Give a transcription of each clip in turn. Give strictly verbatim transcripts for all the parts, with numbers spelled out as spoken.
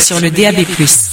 sur le D A B plus.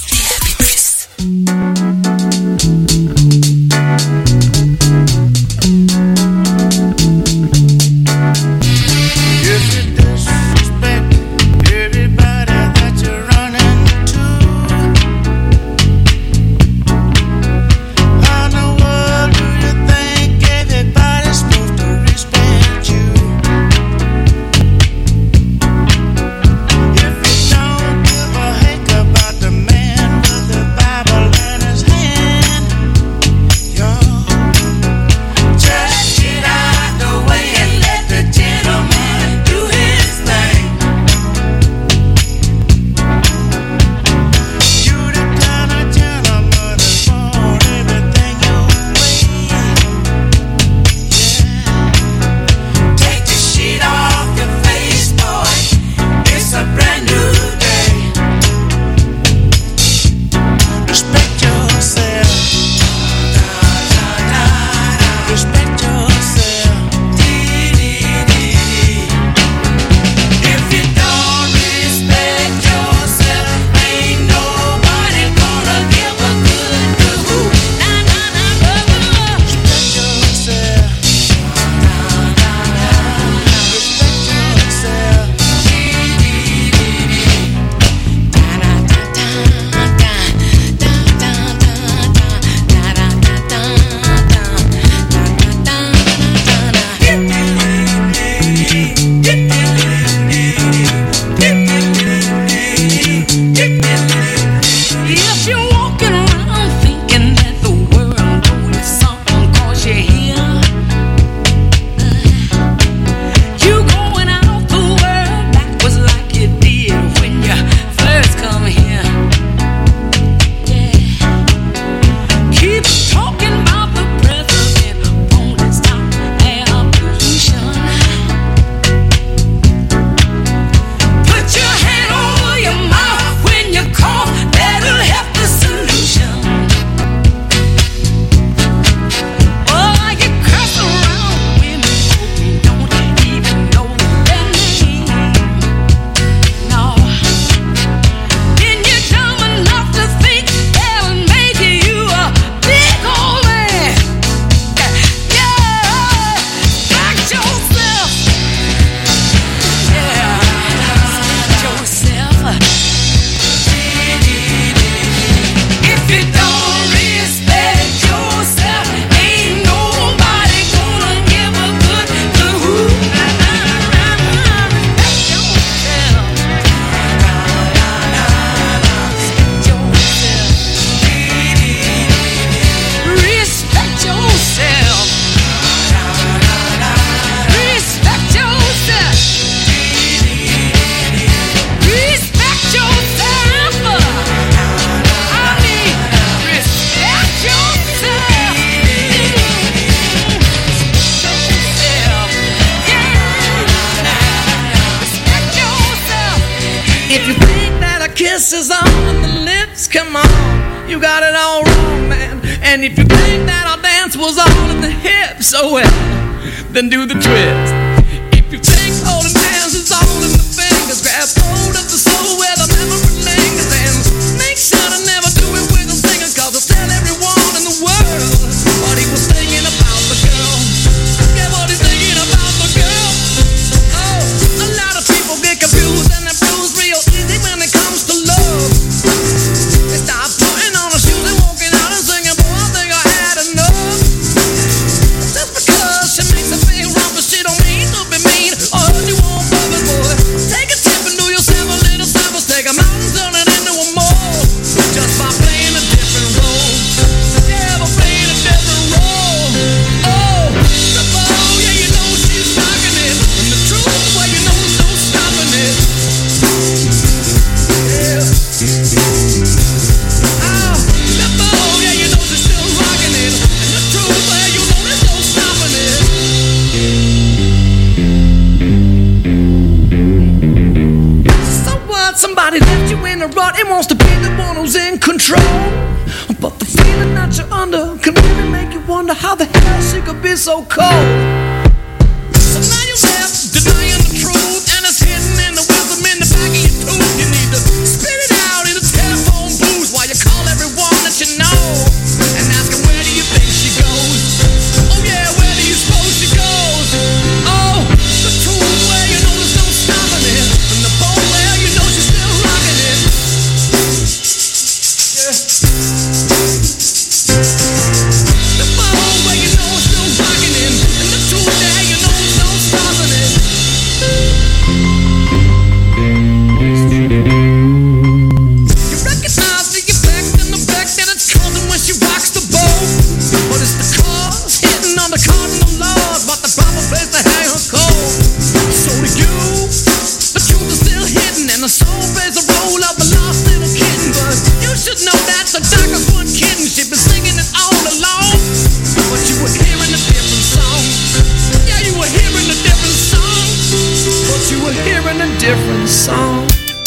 kisses on the lips, come on, you got it all wrong, man. And if you think that our dance was all in the hips, oh well, then do the twist. If you think holding hands is all in the fingers, grab hold of the soul where the memory lingers, and make sure to never do it with a singer, cause I'll tell everyone in the world what he was thinking about the girl. Get what he's thinking about the girl. Oh, a lot of people get confused and abused real easy when it comes to love. They start putting on their shoes and walking out and singing, boy, I think I had enough. Just because she makes me feel wrong, but she don't mean to be mean or hurt you on purpose, boy. Take a tip and do yourself a little service. Take a mountain, turn it into a mole, just by playing a different role. Yeah, by playing a different role. Oh, the bow, yeah, you know she's rocking it. And the truth, well, you know there's no stopping it. Yeah. Oh, the bow, yeah, you know she's still rocking it. And the truth, well, you know there's no stopping it. So what? Somebody left you in a rut and wants to be the one who's in control. But the feeling that you're under can really make you wonder how the hell she could be so cold. So now you're left denying the truth, and it's hidden in the wisdom in the back of your tooth. You need to spit it out, either on the cardinal laws, but the proper place to hang her cold. So to you, the truth is still hidden, and the soul plays the role of a lost little kitten. But you should know that the doctors weren't kidding. She'd been singing it all along, but you were hearing a different song. Yeah, you were hearing a different song, but you were hearing a different song.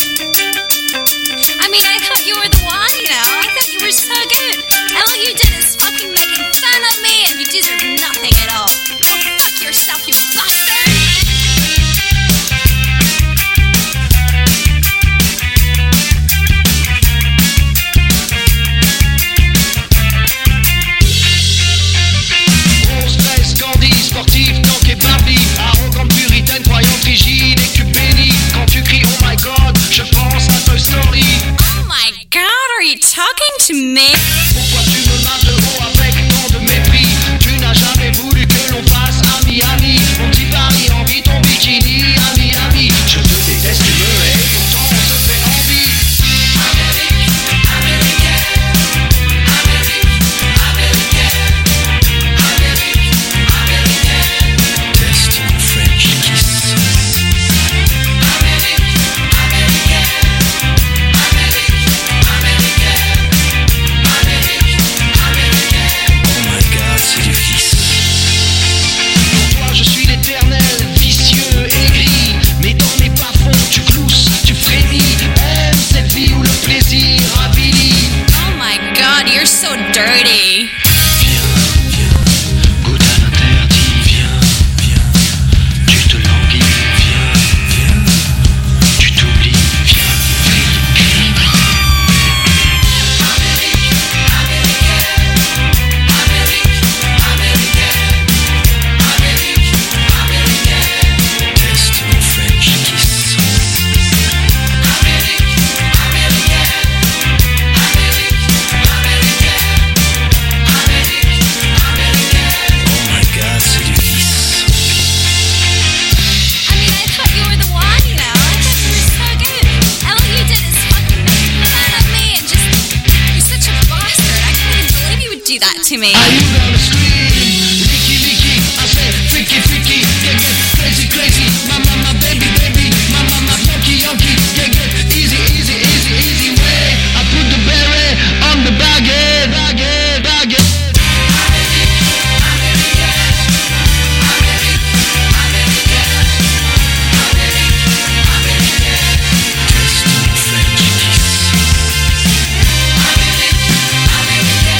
I mean, I thought you were the one, you know. I thought you were so good. And all you did is fucking making fun of me, and you deserve nothing at all. Go fuck yourself, you bastard! Sportif, tank et Barbie, arrogante, puritaine, croyante, rigide et cube béni. Quand tu cries oh my god, je pense à Toy Story. Oh my god, are you talking to me? Pourquoi tu me marches de haut avec tant de mépris? Tu n'as jamais voulu que l'on passe à Miami. Mon petit Paris envie ton bikini à Miami. Je te déteste, tu me hais, pourtant on se fait envie. Amérique, américaine, Amérique, américaine, Amérique. You're so dirty. Viens, viens, goûte à l'interdit. Viens, viens, tu te languis. Viens, viens, tu t'oublies. Viens, viens. Amérique, américaine, Amérique, américaine, Amérique, américaine. Teste mon French kiss. Amérique, américaine. Do that to me. Are you gonna scream? Licky, licky, I said freaky, freaky, get, get crazy, crazy. My, my, my baby, baby, my, my, my yonky, yonky, get, get easy, easy, easy, easy way. I put the beret on the baguette, baguette, baguette. Amérique, américaine, Amérique, américaine, Amérique, américaine. Test mon French kiss. Amérique, américaine.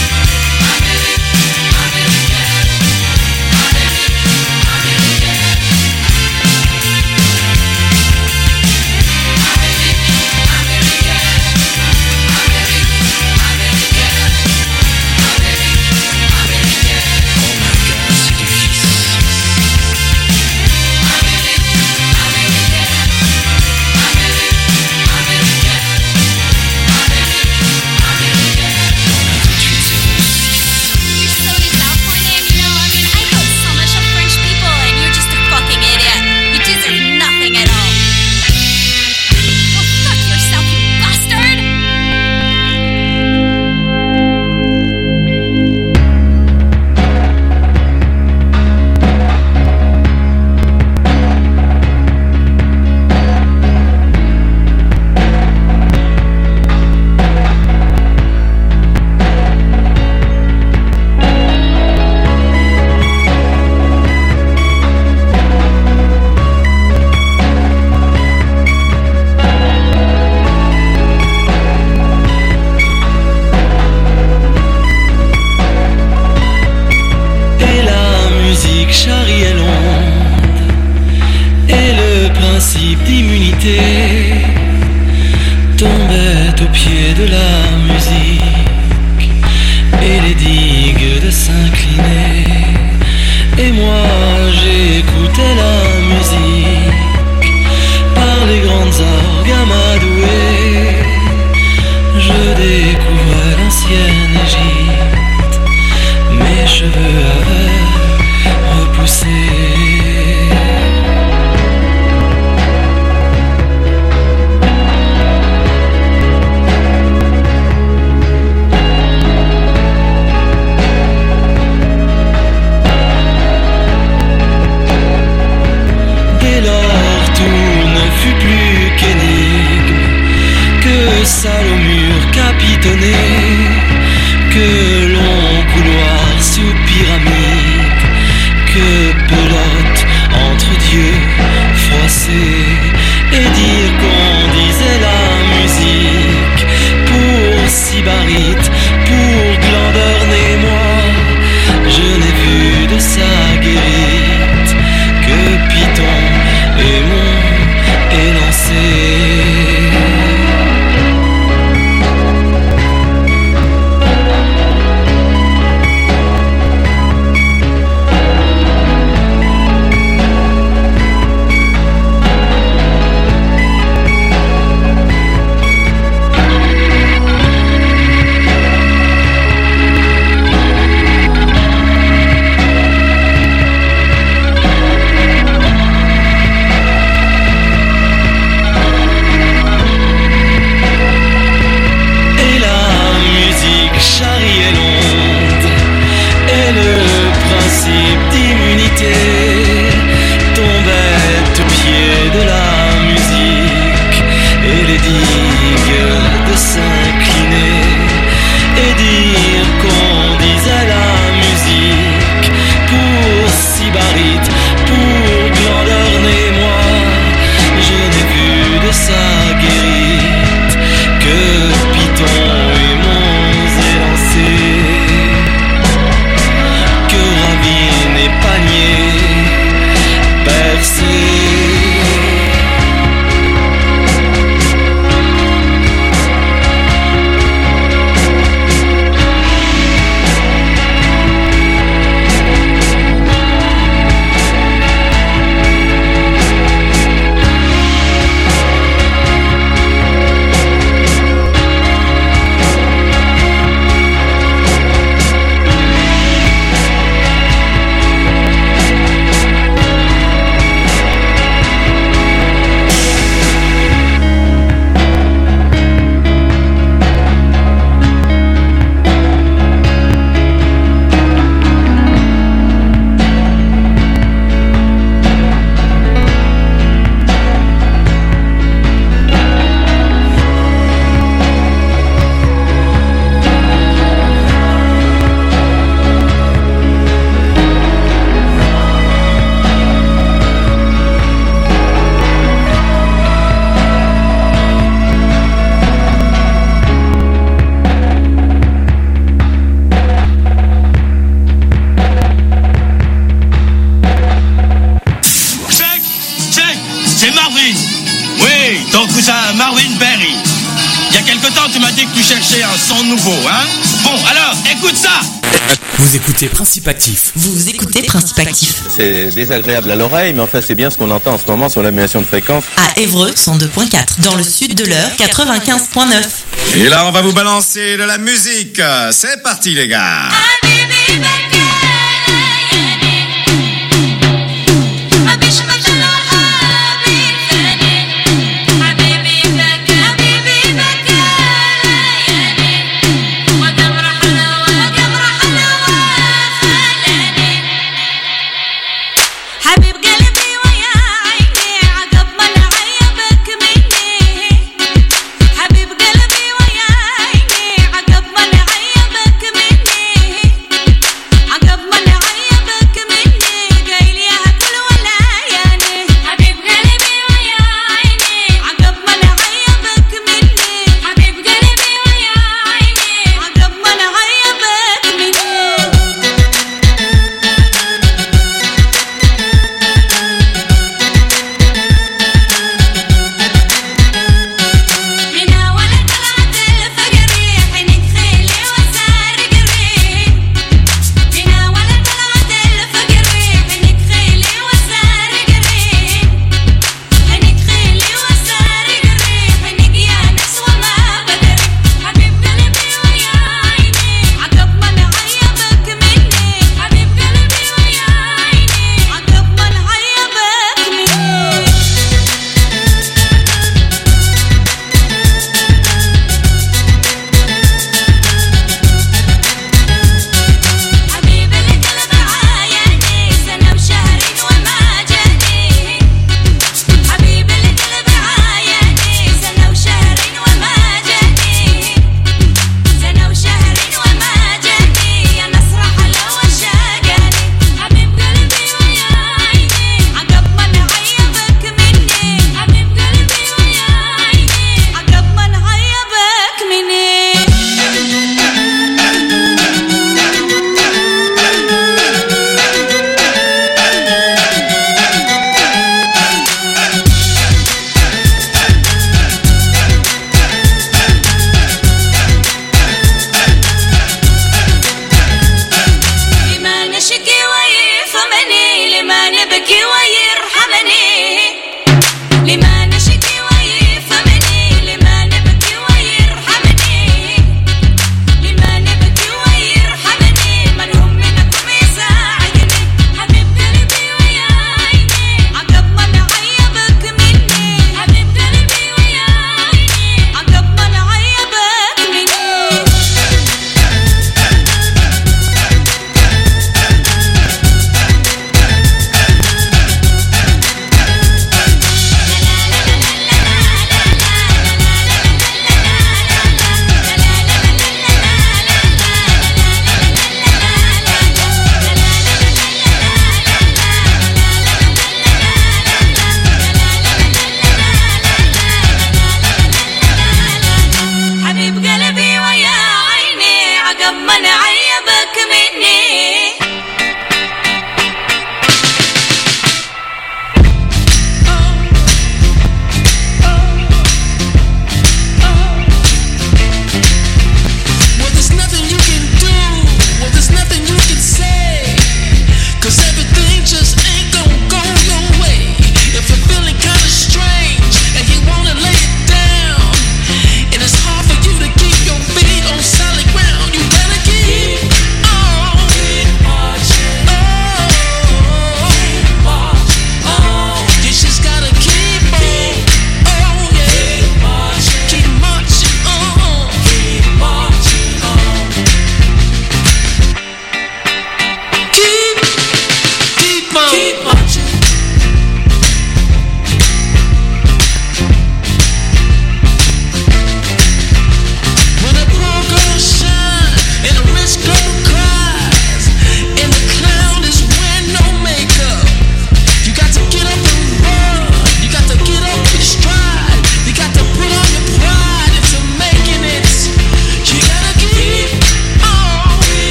Tombait au pied de la musique et les digues de s'incliner. Et moi j'écoutais la musique par les grandes orgues amadouées. Je découvrais l'ancienne Égypte, mes cheveux avaient repoussé. danser et dire qu'on disait la musique pour Sybarites, pour Glandorn et moi. Je n'ai vu de sa guérite que Python et mon élancé. Vous écoutez Principe Actif. Vous écoutez Principe Actif. C'est désagréable à l'oreille, mais enfin c'est bien ce qu'on entend en ce moment sur l'annulation de fréquence. À Évreux, cent deux virgule quatre. Dans le sud de l'Eure, quatre-vingt-quinze virgule neuf. Et là, on va vous balancer de la musique. C'est parti, les gars. حبيب قلبي ويا عيني عقب ما نعيبك مني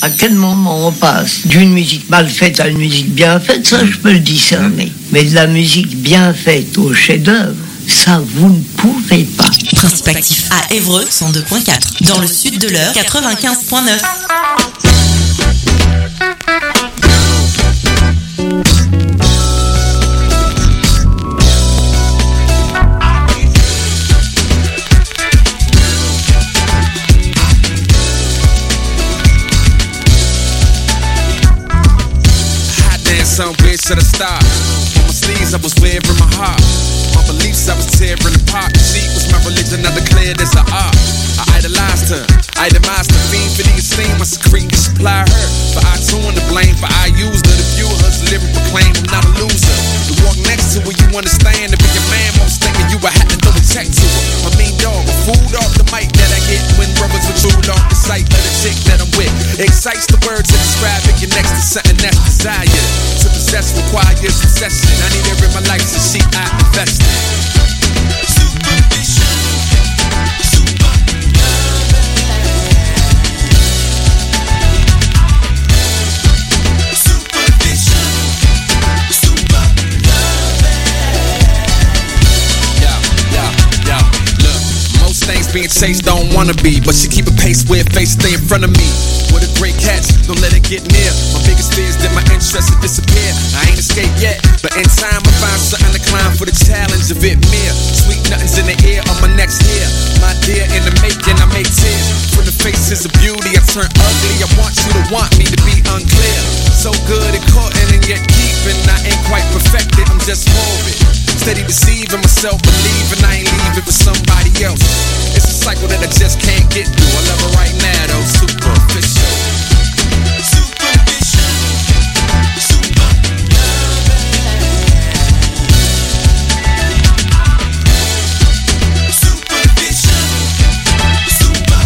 À quel moment on passe d'une musique mal faite à une musique bien faite, ça je peux le discerner. Mais de la musique bien faite au chef-d'œuvre, ça vous ne pouvez pas. Principe actif à Évreux, cent deux point quatre. Dans le sud de l'Eure, quatre-vingt-quinze point neuf. Some bitch to the start. On my sleeves, I was wearing my heart. My beliefs, I was tearing apart. She was my religion, I declared as an art. I idolized her, itemized the fiend for the esteem. I secrete and supply her. For I too and the blame, for I used her to view her as a lyric proclaim. I'm not a loser. To walk next to her, you understand. To be a man, most thinking you, I had to throw a check to her. My mean dog, a food off the mic that I get when brothers with true off the sight of the chick that I'm with. Excites the word to describe it. You're next to something that's desired. To possess requires succession. I need her in my life, so she I invest in. Supervision, super supervision, super yeah, yeah, yeah. Look, most things being chased don't wanna be, but she keep a pace with face stay in front of me. With a great catch, don't let it get near. My biggest fear is that my interest will disappear. I ain't escaped yet, but in time I find something to climb for the challenge of it mere. Sweet nothings in the air on my next hair. My dear, in the making, I make tears. From the faces of beauty, I turn ugly. I want you to want me to be unclear. So good at courting and yet keeping. I ain't quite perfected, I'm just morbid. Steady deceiving myself, believing I ain't leaving for somebody else. It's a cycle that I just can't get through. I love her right now, though, superficial. Supervision, super supervision, super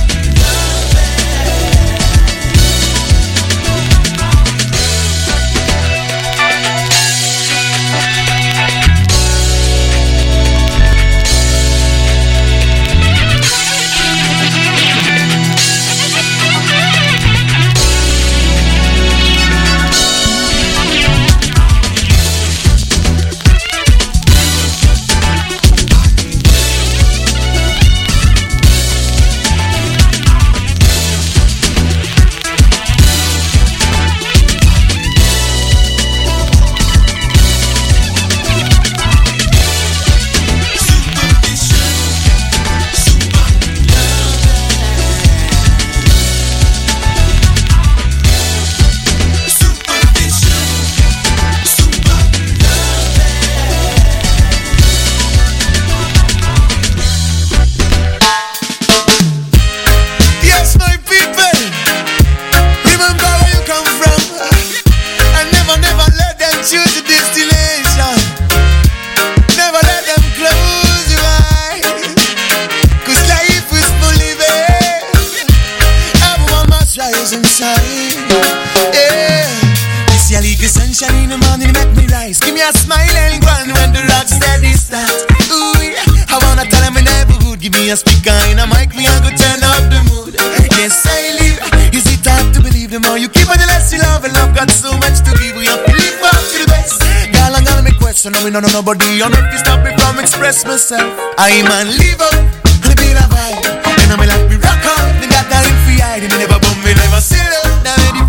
A speaker in a mic, me I go turn up the mood. Yes, I live. Is it hard to believe? The more you keep on, the less you love. And love got so much to give. We have to live up to the best. Girl, I'm gonna make question. No, we don't know nobody. I'm not to stop me from express myself. I man live up and be a vibe. And I'm like me rock out. They got that in free hide. Me never bum, me never sell out. Now ready